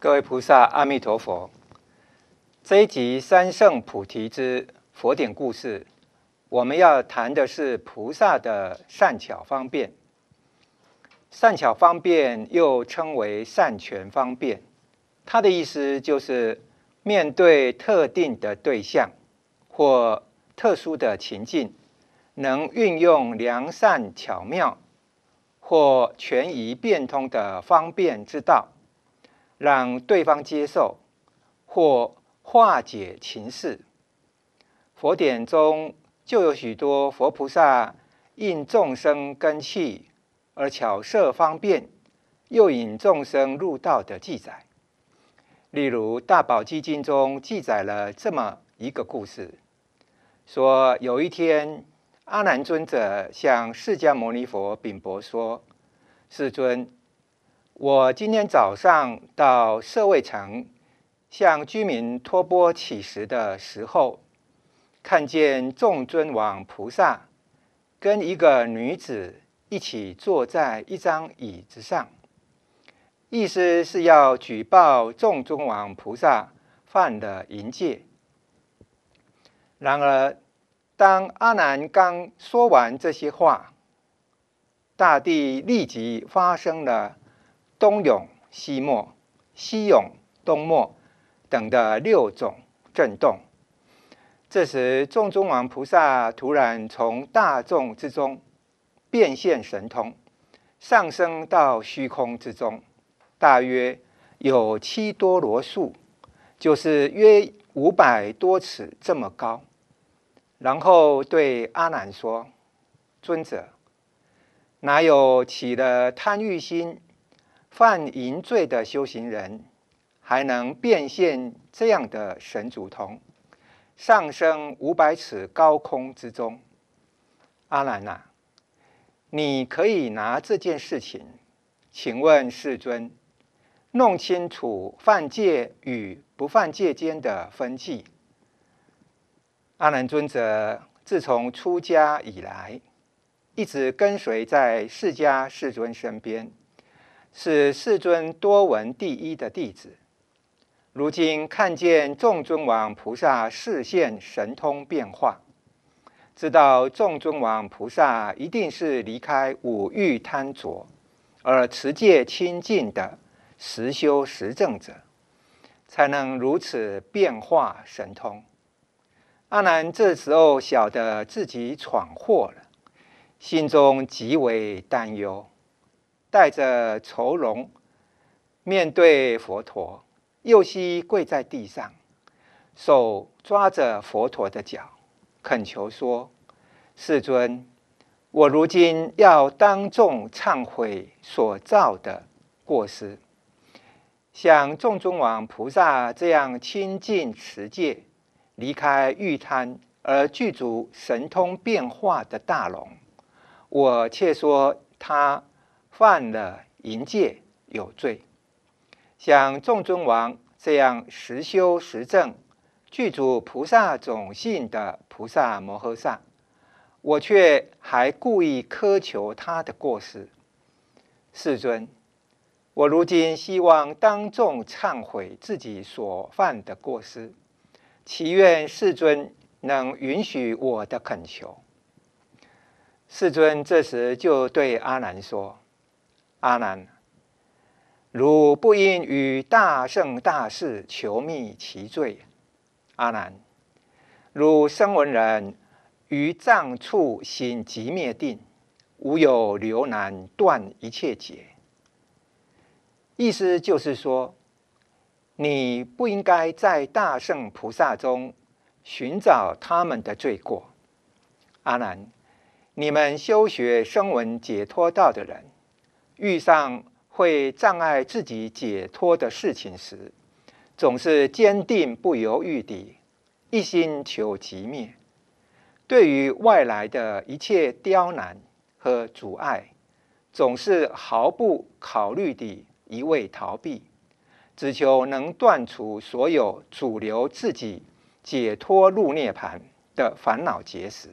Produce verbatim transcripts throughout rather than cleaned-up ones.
各位菩萨，阿弥陀佛。这一集三圣菩提之佛典故事，我们要谈的是菩萨的善巧方便。善巧方便又称为善权方便，它的意思就是面对特定的对象或特殊的情境，能运用良善巧妙或权宜变通的方便之道，让对方接受或化解情势。佛典中就有许多佛菩萨应众生根器而巧设方便，又引众生入道的记载。例如《大宝积经》中记载了这么一个故事，说有一天，阿难尊者向释迦牟尼佛禀薄说：“世尊，我今天早上到舍卫城向居民托钵乞食的时候，看见众尊王菩萨跟一个女子一起坐在一张椅子上，意思是要举报众尊王菩萨犯了淫戒。然而，当阿难刚说完这些话，大地立即发生了东涌西没、西涌东没等的六种震动。这时，众尊王菩萨突然从大众之中变现神通，上升到虚空之中，大约有七多罗树，就是约五百多尺这么高。然后对阿难说：“尊者，哪有起了贪欲心、犯淫罪的修行人，还能变现这样的神足通，上升五百尺高空之中？阿难啊，你可以拿这件事情，请问世尊，弄清楚犯戒与不犯戒间的分际。”阿难尊者自从出家以来，一直跟随在释迦世尊身边，是世尊多闻第一的弟子。如今看见众尊王菩萨示现神通变化，知道众尊王菩萨一定是离开五欲贪着而持戒清净的实修实证者，才能如此变化神通。阿难这时候晓得自己闯祸了，心中极为担忧，带着愁容面对佛陀，右膝跪在地上，手抓着佛陀的脚，恳求说：“世尊，我如今要当众忏悔所造的过失。像众尊王菩萨这样清净持戒，离开欲贪而具足神通变化的大龙，我却说他犯了淫戒，有罪。像众尊王这样实修实证、具足菩萨种性的菩萨摩诃萨，我却还故意苛求他的过失。世尊，我如今希望当众忏悔自己所犯的过失，祈愿世尊能允许我的恳求。”世尊这时就对阿难说：“阿难，汝不应于大圣大士求觅其罪。阿难，汝声闻人于障处心即灭定，无有流难断一切劫。”意思就是说，你不应该在大圣菩萨中寻找他们的罪过。阿难，你们修学声闻解脱道的人，遇上会障碍自己解脱的事情时，总是坚定不犹豫地一心求即灭。对于外来的一切刁难和阻碍，总是毫不考虑地一味逃避，只求能断除所有阻留自己解脱入涅槃的烦恼结使。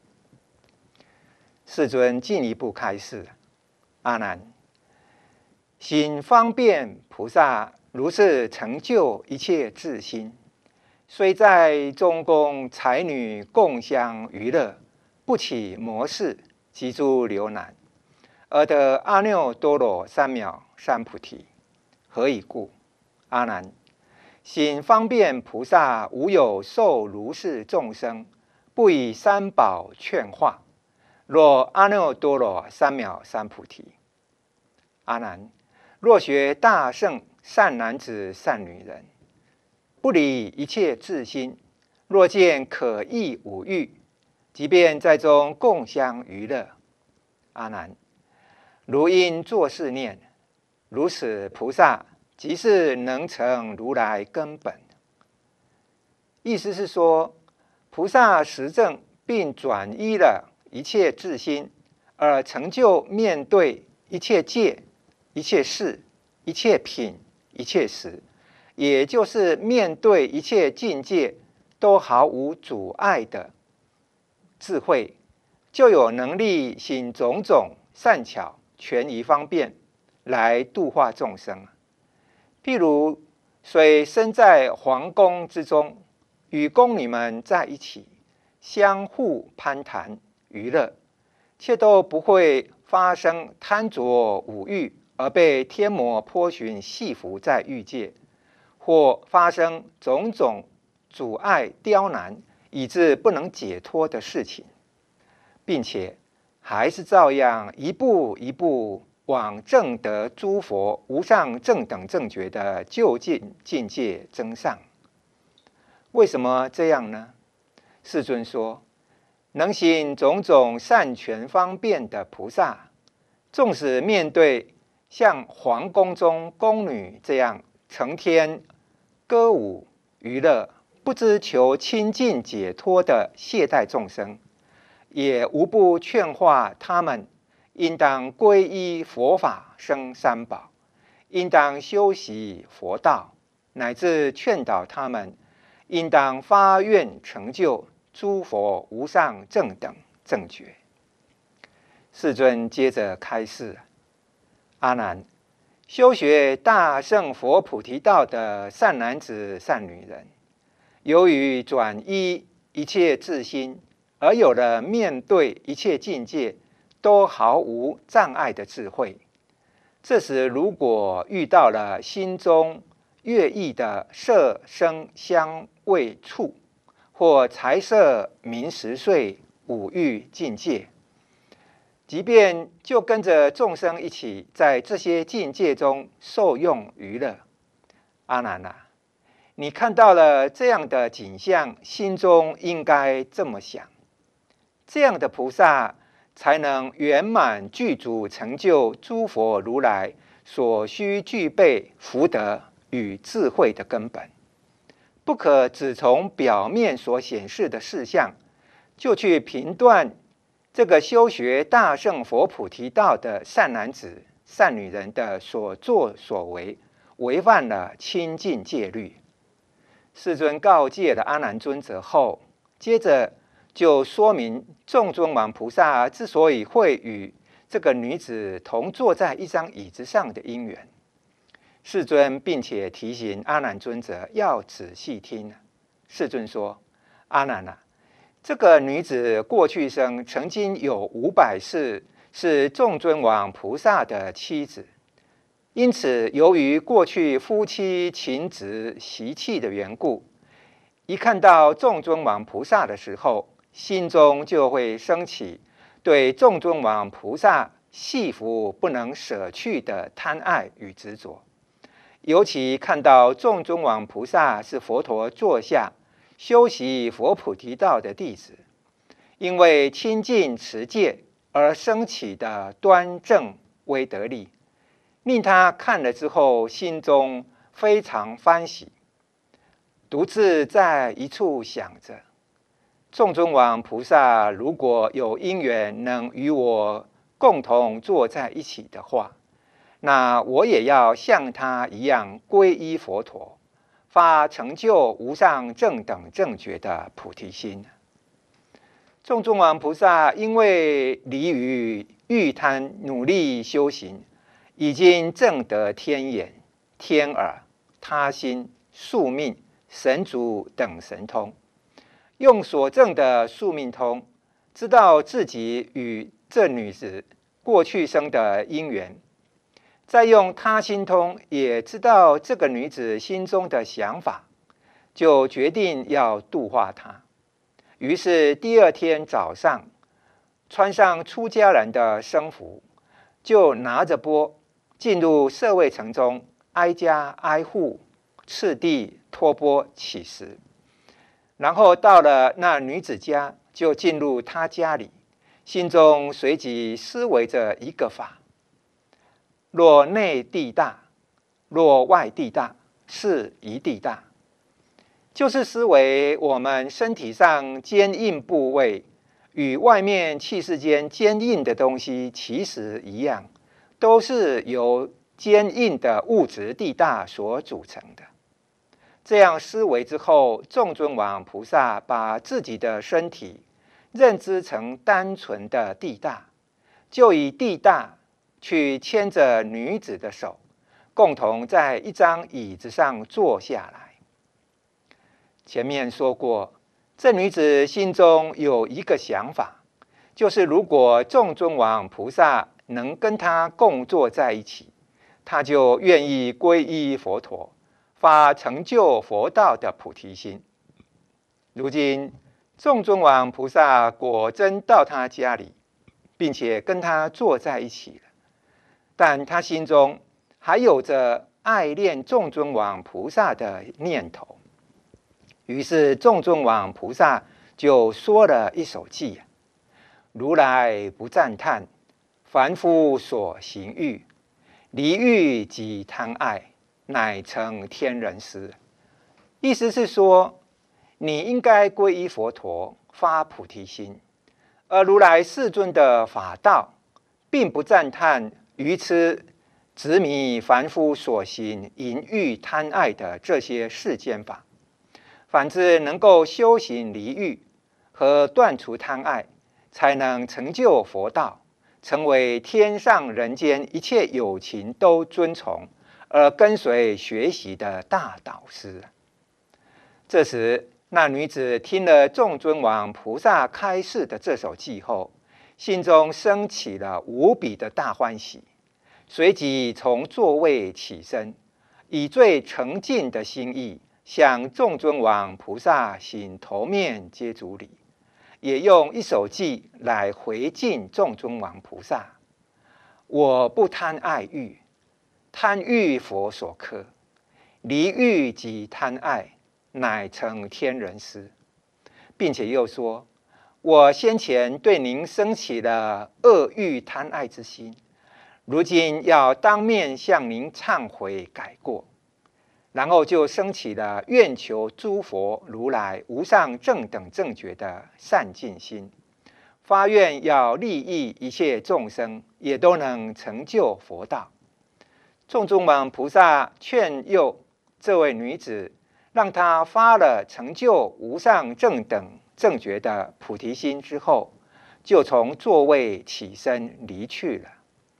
世尊进一步开示：“阿难，心方便菩萨如是成就一切自心，虽在中宫才女共相娱乐，不起魔事及诸流难，而得阿耨多罗三藐三菩提。何以故？阿难，心方便菩萨无有受如是众生，不以三宝劝化。若阿耨多罗三藐三菩提。阿难，若学大圣善男子善女人，不离一切自心，若见可益五欲，即便在中共相娱乐。阿难，如因作是念，如此菩萨即是能成如来根本。意思是说，菩萨实证并转依了一切自心，而成就面对一切界、一切事、一切品、一切时，也就是面对一切境界都毫无阻碍的智慧，就有能力行种种善巧权宜方便来度化众生。譬如虽身在皇宫之中，与宫女们在一起，相互攀谈娱乐，却都不会发生贪着五欲而被天魔波旬系缚在欲界，或发生种种阻碍刁难，以致不能解脱的事情，并且还是照样一步一步往证得诸佛无上正等正觉的究竟境界增上。为什么这样呢？世尊说，能行种种善权方便的菩萨，纵使面对像皇宫中宫女这样成天歌舞娱乐，不知求清净解脱的懈怠众生，也无不劝化他们应当皈依佛法僧三宝，应当修习佛道，乃至劝导他们应当发愿成就诸佛无上正等正觉。世尊接着开示：阿难，修学大乘佛菩提道的善男子善女人，由于转依一切自心，而有了面对一切境界都毫无障碍的智慧。这时如果遇到了心中悦意的色声香味触，或财色名食睡五欲境界，即便就跟着众生一起在这些境界中受用娱乐。阿难啊，你看到了这样的景象，心中应该这么想：这样的菩萨才能圆满具足成就诸佛如来所需具备福德与智慧的根本。不可只从表面所显示的事项，就去评断这个修学大乘佛菩提道的善男子善女人的所作所为违犯了清净戒律。世尊告诫了阿难尊者后，接着就说明众尊王菩萨之所以会与这个女子同坐在一张椅子上的因缘。世尊并且提醒阿难尊者要仔细听。世尊说：阿难啊，这个女子过去生曾经有五百世是众尊王菩萨的妻子，因此由于过去夫妻情执习气的缘故，一看到众尊王菩萨的时候，心中就会升起对众尊王菩萨系缚不能舍去的贪爱与执着。尤其看到众尊王菩萨是佛陀座下修习佛菩提道的弟子，因为亲近持戒而升起的端正威德力，令他看了之后心中非常欢喜，独自在一处想着：众尊王菩萨如果有因缘能与我共同坐在一起的话，那我也要像他一样皈依佛陀，发成就无上正等正觉的菩提心。众尊王菩萨因为离于欲贪，努力修行，已经证得天眼、天耳、 他心、宿命、神足等神通，用所证的宿命通，知道自己与这女子过去生的因缘，再用他心通，也知道这个女子心中的想法，就决定要度化她。于是第二天早上，穿上出家人的僧服，就拿着钵进入舍卫城中，挨家挨户次第托钵乞食。然后到了那女子家，就进入她家里，心中随即思维着一个法：若内地大，若外地大，是一地大。就是思维我们身体上坚硬部位与外面气世间坚硬的东西其实一样，都是由坚硬的物质地大所组成的。这样思维之后，众尊王菩萨把自己的身体认知成单纯的地大，就以地大去牵着女子的手，共同在一张椅子上坐下来。前面说过，这女子心中有一个想法，就是如果众尊王菩萨能跟她共坐在一起，她就愿意皈依佛陀，发成就佛道的菩提心。如今众尊王菩萨果真到她家里，并且跟她坐在一起了，但她心中还有着爱恋众尊王菩萨的念头。于是众尊王菩萨就说了一首偈：如来不赞叹，凡夫所行欲，离欲即贪爱，乃成天人师。意思是说，你应该皈依佛陀，发菩提心，而如来世尊的法道，并不赞叹愚痴执迷凡夫所行淫欲贪爱的这些世间法，反之能够修行离欲和断除贪爱，才能成就佛道，成为天上人间一切有情都尊崇而跟随学习的大导师。这时那女子听了众尊王菩萨开示的这首偈后，心中升起了无比的大欢喜，随即从座位起身，以最诚敬的心意向众尊王菩萨行头面接足礼，也用一首偈来回敬众尊王菩萨：我不贪爱欲，贪欲佛所克，离欲即贪爱，乃成天人师。并且又说：我先前对您生起了恶欲贪爱之心，如今要当面向您忏悔改过。然后就升起了愿求诸佛如来无上正等正觉的善尽心，发愿要利益一切众生，也都能成就佛道。众尊王菩萨劝诱这位女子，让她发了成就无上正等正觉的菩提心之后，就从座位起身离去了。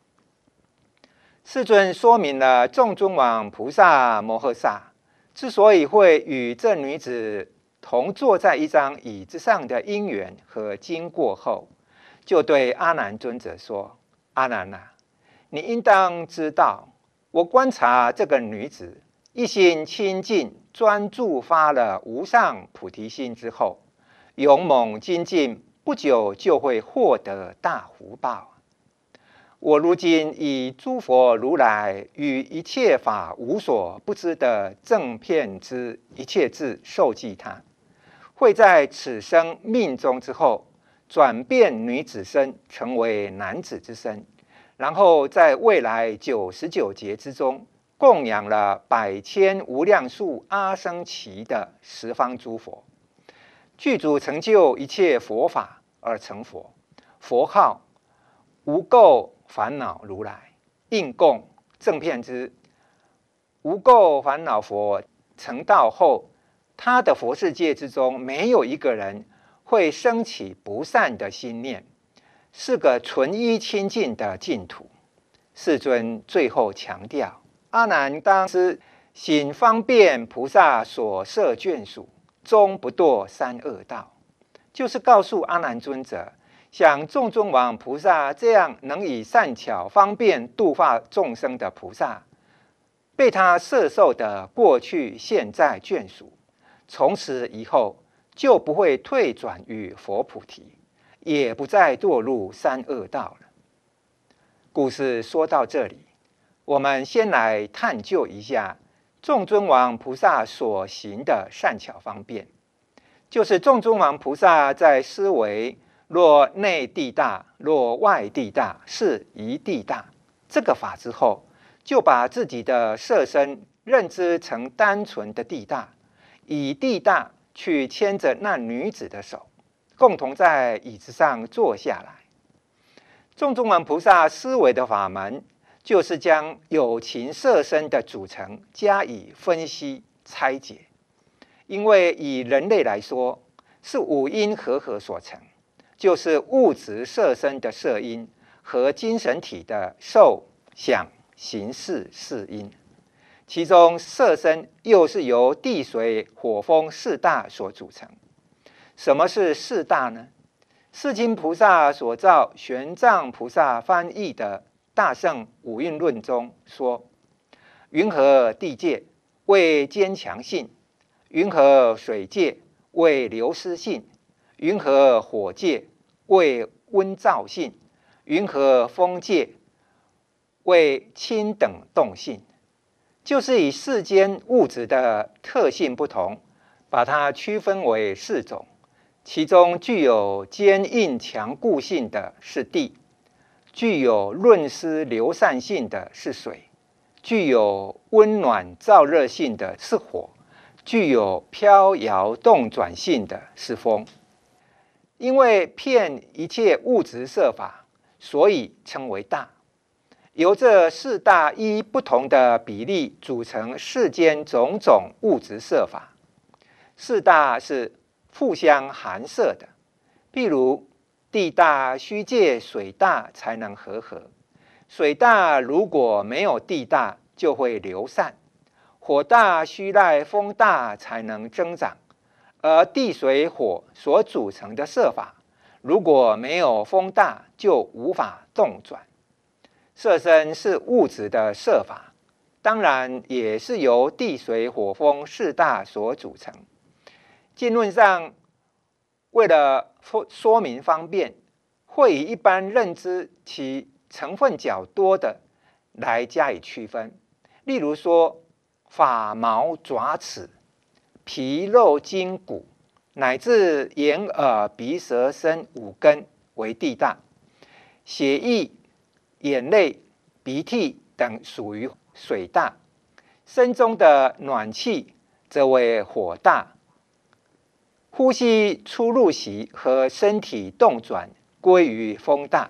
世尊说明了众尊王菩萨摩诃萨之所以会与这女子同坐在一张椅子上的因缘和经过后，就对阿难尊者说：阿难啊，你应当知道，我观察这个女子一心清净专注发了无上菩提心之后，勇猛精进，不久就会获得大福报。我如今以诸佛如来与一切法无所不知的正遍知一切智授记他，会在此生命中之后转变女子身成为男子之身，然后在未来九十九劫之中供养了百千无量数阿僧祇的十方诸佛，具足成就一切佛法而成佛。佛号无垢烦恼如来，应供正遍知。无垢烦恼佛成道后，他的佛世界之中没有一个人会升起不善的心念，是个纯一清净的净土。世尊最后强调，阿难当知行方便菩萨所摄眷属，终不堕三恶道。就是告诉阿难尊者，像众尊王菩萨这样能以善巧方便度化众生的菩萨，被他摄受的过去现在眷属，从此以后就不会退转于佛菩提，也不再堕入三恶道了。故事说到这里，我们先来探究一下众尊王菩萨所行的善巧方便。就是众尊王菩萨在思维若内地大，若外地大，是一地大这个法之后，就把自己的色身认知成单纯的地大，以地大去牵着那女子的手，共同在椅子上坐下来。众尊王菩萨思维的法门，就是将有情色身的组成加以分析拆解。因为以人类来说，是五阴和合所成，就是物质色身的色阴和精神体的受想行识四阴。其中色身又是由地水火风四大所组成。什么是四大呢？世亲菩萨所造玄奘菩萨翻译的大乘五蕴论中说：云何地界为坚强性，云何水界为流失性，云何火界为温燥性，云何风界为轻等动性。就是以世间物质的特性不同，把它区分为四种。其中具有坚硬强固性的是地，具有润湿流散性的是水，具有温暖燥热性的是火，具有飘摇动转性的是风。因为遍一切物质色法，所以称为大。由这四大依不同的比例组成世间种种物质色法。四大是互相含摄的，譬如地大须借水大才能和合，水大如果没有地大就会流散，火大须赖风大才能增长，而地水火所组成的色法，如果没有风大就无法动转。色身是物质的色法，当然也是由地水火风四大所组成。经论上为了说明方便，会以一般认知其成分较多的来加以区分。例如说，发毛爪齿、皮肉筋骨，乃至眼耳鼻舌身五根为地大，血液、眼泪、鼻涕等属于水大，身中的暖气则为火大。呼吸出入息和身体动转归于风大。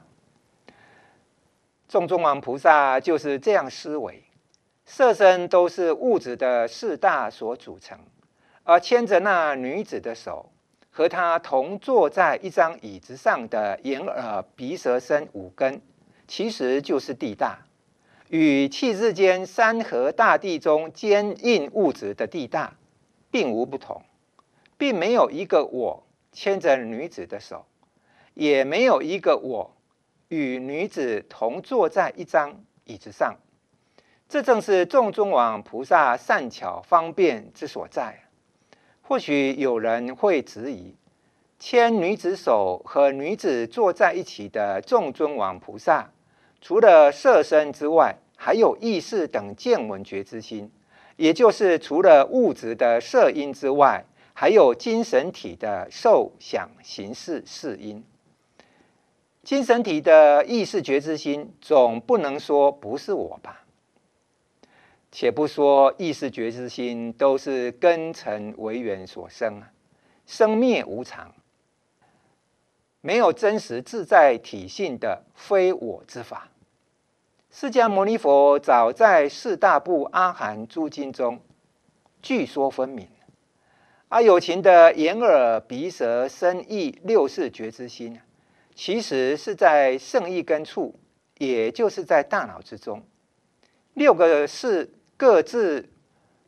众尊王菩萨就是这样思维，色身都是物质的四大所组成，而牵着那女子的手，和她同坐在一张椅子上的眼耳鼻舌身五根，其实就是地大，与气世间山河大地中坚硬物质的地大并无不同。并没有一个我牵着女子的手，也没有一个我与女子同坐在一张椅子上。这正是众尊王菩萨善巧方便之所在。或许有人会质疑，牵女子手和女子坐在一起的众尊王菩萨，除了色身之外，还有意识等见闻觉之心，也就是除了物质的色因之外，还有精神体的受想行识四因。精神体的意识觉知心，总不能说不是我吧？且不说意识觉知心都是根尘为缘所生啊，生灭无常，没有真实自在体性的非我之法。释迦牟尼佛早在四大部阿含诸经中据说分明。而有情的眼耳鼻舌身意六识觉知心，其实是在圣意根处，也就是在大脑之中。六个是各自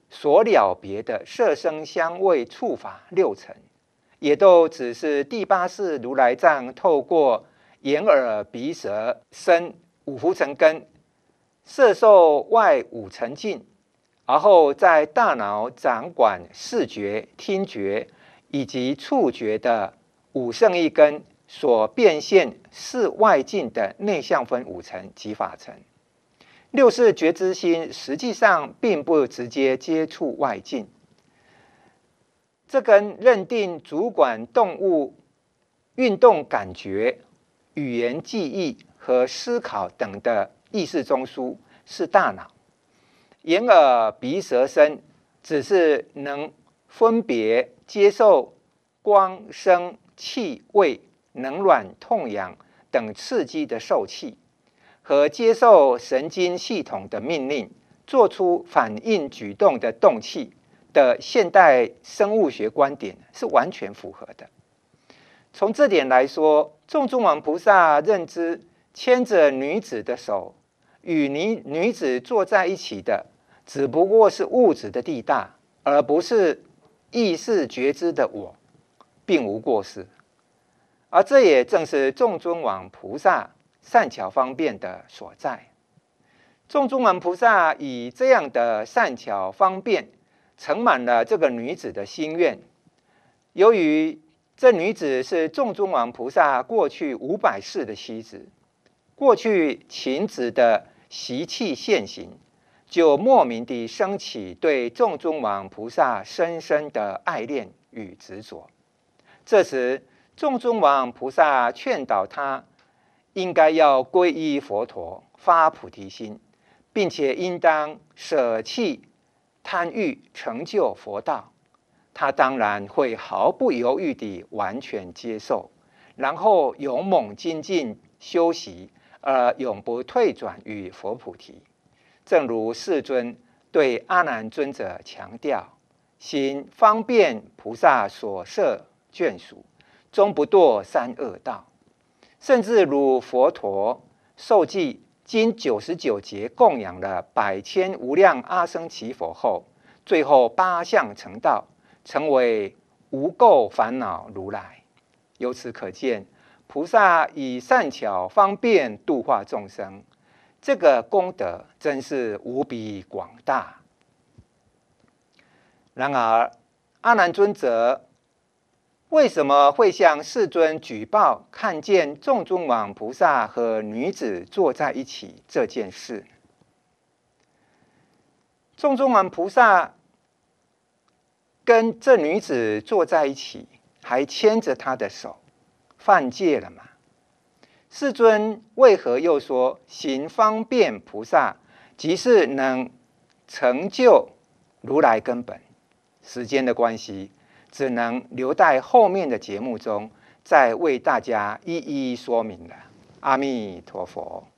所了别的色声香味触法六尘，也都只是第八世如来藏透过眼耳鼻舌身五福尘根摄受外五尘境，而后在大脑掌管视觉、听觉以及触觉的五圣一根所变现视外境的内相分五尘及法尘。六识觉知心实际上并不直接接触外境，这跟认定主管动物运动感觉、语言记忆和思考等的意识中枢是大脑，眼耳鼻舌身只是能分别接受光声气味冷暖痛痒等刺激的受器，和接受神经系统的命令做出反应举动的动器的现代生物学观点是完全符合的。从这点来说，众中王菩萨认知牵着女子的手与女女子坐在一起的只不过是物质的地大，而不是意识觉知的我，并无过失。而这也正是众尊王菩萨善巧方便的所在。众尊王菩萨以这样的善巧方便承满了这个女子的心愿。由于这女子是众尊王菩萨过去五百世的妻子，过去勤职的习气现行，就莫名地升起对众尊王菩萨深深的爱恋与执着。这时，众尊王菩萨劝导他，应该要皈依佛陀，发菩提心，并且应当舍弃贪欲，成就佛道。他当然会毫不犹豫地完全接受，然后勇猛精进修习，而永不退转于佛菩提。正如世尊对阿难尊者强调：行方便菩萨所设眷属，终不堕三恶道。甚至如佛陀受记经九十九劫供养了百千无量阿僧祇佛后，最后八相成道，成为无垢烦恼如来。由此可见，菩萨以善巧方便度化众生，这个功德真是无比广大。然而，阿难尊者为什么会向世尊举报看见众尊王菩萨和女子坐在一起这件事？众尊王菩萨跟这女子坐在一起，还牵着她的手，犯戒了吗？世尊为何又说行方便菩萨即是能成就如来根本？时间的关系，只能留待后面的节目中再为大家一一说明了。阿弥陀佛。